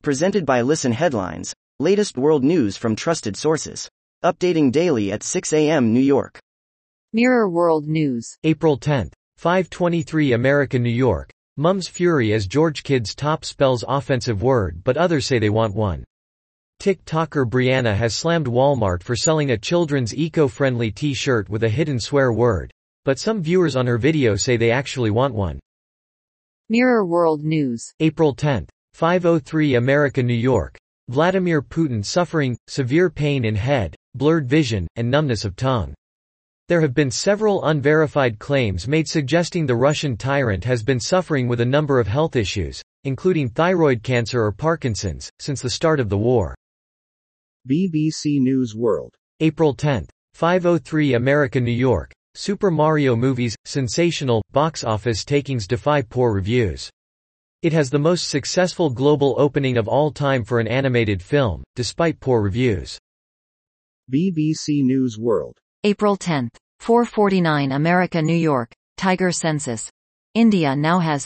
Presented by Listen Headlines, latest world news from trusted sources. Updating daily at 6 a.m. New York. Mirror World News. April 10, 5:23 America, New York. Mums fury as George Kid's top spells offensive word, but others say they want one. TikToker Brianna has slammed Walmart for selling a children's eco-friendly t-shirt with a hidden swear word. But some viewers on her video say they actually want one. Mirror World News. April 10, 5:03 America, New York. Vladimir Putin suffering severe pain in head, blurred vision, and numbness of tongue. There have been several unverified claims made suggesting the Russian tyrant has been suffering with a number of health issues, including thyroid cancer or Parkinson's, since the start of the war. BBC News World. April 10, 5:03 America, New York. Super Mario movies, sensational, box office takings defy poor reviews. It has the most successful global opening of all time for an animated film, despite poor reviews. BBC News World. April 10, 4:49 America, New York. Tiger census. India now has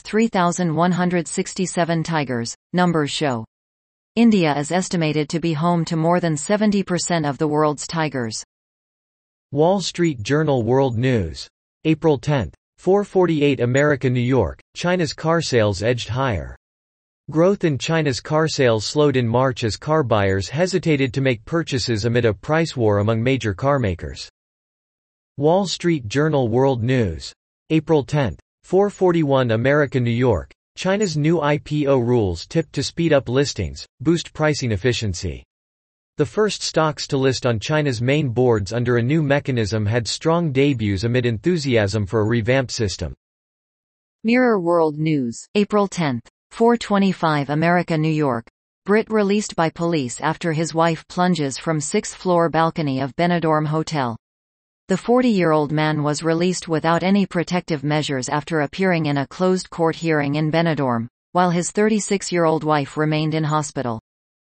3,167 tigers, numbers show. India is estimated to be home to more than 70% of the world's tigers. Wall Street Journal World News. April 10, 4:48 America, New York. China's car sales edged higher. Growth in China's car sales slowed in March as car buyers hesitated to make purchases amid a price war among major car makers. Wall Street Journal World News. April 10, 4:41 America, New York. China's new IPO rules tipped to speed up listings, boost pricing efficiency. The first stocks to list on China's main boards under a new mechanism had strong debuts amid enthusiasm for a revamped system. Mirror World News. April 10, 4:25 America, New York. Brit released by police after his wife plunges from sixth-floor balcony of Benidorm Hotel. The 40-year-old man was released without any protective measures after appearing in a closed court hearing in Benidorm, while his 36-year-old wife remained in hospital.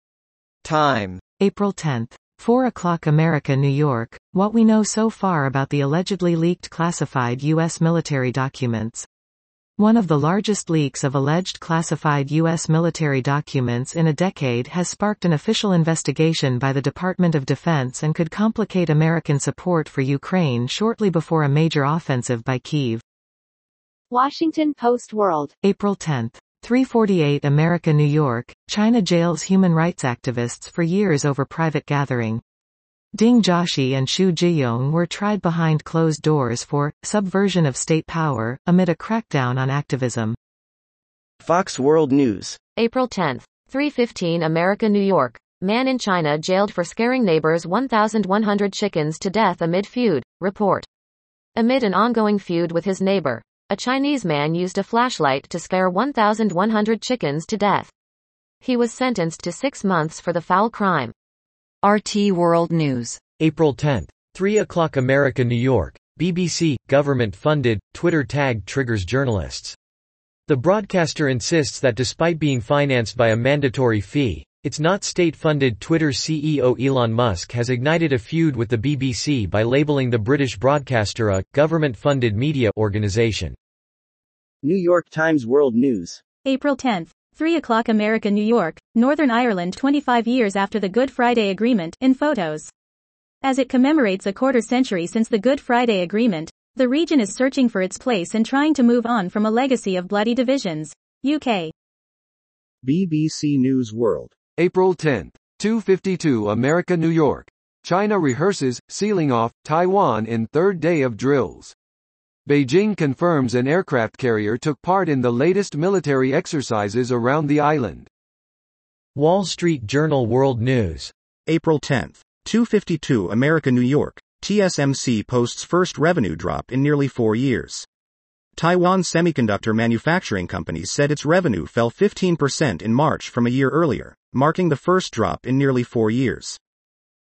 Time. April 10, 4 o'clock America, New York. What we know so far about the allegedly leaked classified U.S. military documents. One of the largest leaks of alleged classified U.S. military documents in a decade has sparked an official investigation by the Department of Defense and could complicate American support for Ukraine shortly before a major offensive by Kyiv. Washington Post World. April 10, 3:48 America, New York. China jails human rights activists for years over private gathering. Ding Jiaxi and Xu Zhiyong were tried behind closed doors for subversion of state power, amid a crackdown on activism. Fox World News. April 10, 3:15 America, New York. Man in China jailed for scaring neighbors' 1,100 chickens to death amid feud, report. Amid an ongoing feud with his neighbor, a Chinese man used a flashlight to scare 1,100 chickens to death. He was sentenced to 6 months for the foul crime. RT World News. April 10, 3 o'clock America, New York. BBC, government-funded, Twitter tag triggers journalists. The broadcaster insists that despite being financed by a mandatory fee, it's not state-funded. Twitter CEO Elon Musk has ignited a feud with the BBC by labeling the British broadcaster a government-funded media organization. New York Times World News. April 10, 3 o'clock America, New York. Northern Ireland 25 years after the Good Friday Agreement, in photos. As it commemorates a quarter century since the Good Friday Agreement, the region is searching for its place and trying to move on from a legacy of bloody divisions. UK. BBC News World. April 10, 2:52 America, New York. China rehearses sealing off Taiwan in third day of drills. Beijing confirms an aircraft carrier took part in the latest military exercises around the island. Wall Street Journal World News. April 10, 2:52 America, New York. TSMC posts first revenue drop in nearly 4 years. Taiwan Semiconductor Manufacturing Company said its revenue fell 15% in March from a year earlier, marking the first drop in nearly 4 years.